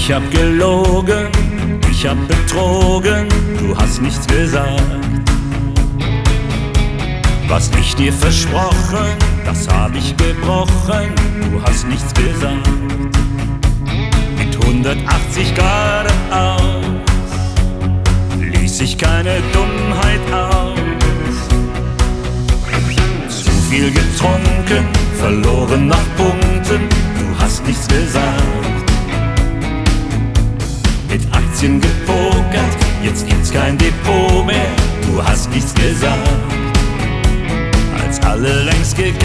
Ich hab gelogen, ich hab betrogen, du hast nichts gesagt. Was ich dir versprochen, das hab ich gebrochen, du hast nichts gesagt. Mit 180 geradeaus ließ ich keine Dummheit aus. Zu viel getrunken, verloren nach Punkten, du hast nichts gesagt. Mit Aktien gepokert, jetzt gibt's kein Depot mehr, du hast nichts gesagt. Als alle längst gegangen